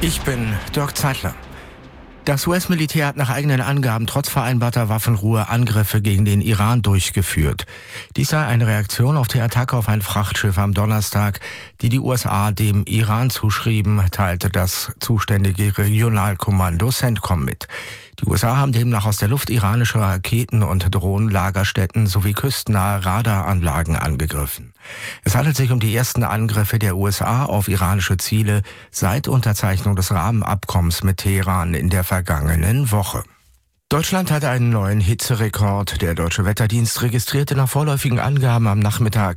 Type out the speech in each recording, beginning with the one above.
Ich bin Dirk Zeitler. Das US-Militär hat nach eigenen Angaben trotz vereinbarter Waffenruhe Angriffe gegen den Iran durchgeführt. Dies sei eine Reaktion auf die Attacke auf ein Frachtschiff am Donnerstag, die die USA dem Iran zuschrieben, teilte das zuständige Regionalkommando CENTCOM mit. Die USA haben demnach aus der Luft iranische Raketen- und Drohnenlagerstätten sowie küstennahe Radaranlagen angegriffen. Es handelt sich um die ersten Angriffe der USA auf iranische Ziele seit Unterzeichnung des Rahmenabkommens mit Teheran in der vergangenen Woche. Deutschland hatte einen neuen Hitzerekord. Der Deutsche Wetterdienst registrierte nach vorläufigen Angaben am Nachmittag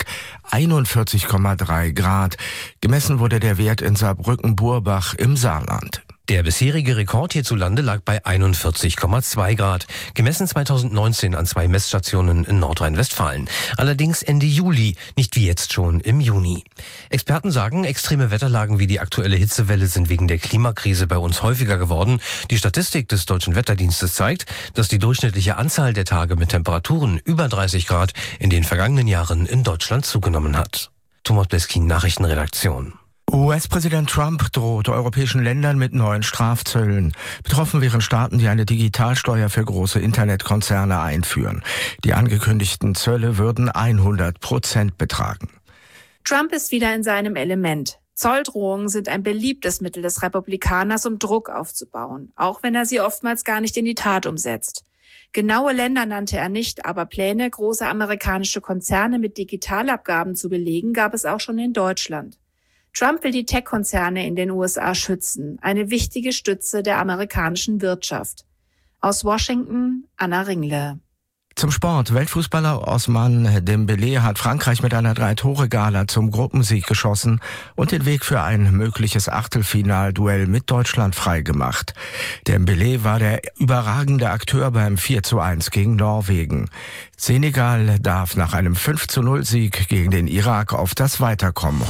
41,3 Grad. Gemessen wurde der Wert in Saarbrücken-Burbach im Saarland. Der bisherige Rekord hierzulande lag bei 41,2 Grad, gemessen 2019 an 2 Messstationen in Nordrhein-Westfalen. Allerdings Ende Juli, nicht wie jetzt schon im Juni. Experten sagen, extreme Wetterlagen wie die aktuelle Hitzewelle sind wegen der Klimakrise bei uns häufiger geworden. Die Statistik des Deutschen Wetterdienstes zeigt, dass die durchschnittliche Anzahl der Tage mit Temperaturen über 30 Grad in den vergangenen Jahren in Deutschland zugenommen hat. Thomas Bleskin, Nachrichtenredaktion. US-Präsident Trump droht europäischen Ländern mit neuen Strafzöllen. Betroffen wären Staaten, die eine Digitalsteuer für große Internetkonzerne einführen. Die angekündigten Zölle würden 100% betragen. Trump ist wieder in seinem Element. Zolldrohungen sind ein beliebtes Mittel des Republikaners, um Druck aufzubauen, auch wenn er sie oftmals gar nicht in die Tat umsetzt. Genaue Länder nannte er nicht, aber Pläne, große amerikanische Konzerne mit Digitalabgaben zu belegen, gab es auch schon in Deutschland. Trump will die Tech-Konzerne in den USA schützen, eine wichtige Stütze der amerikanischen Wirtschaft. Aus Washington, Anna Ringle. Zum Sport. Weltfußballer Ousmane Dembélé hat Frankreich mit einer 3-Tore-Gala zum Gruppensieg geschossen und den Weg für ein mögliches Achtelfinalduell mit Deutschland freigemacht. Dembélé war der überragende Akteur beim 4:1 gegen Norwegen. Senegal darf nach einem 5:0-Sieg gegen den Irak auf das Weiterkommen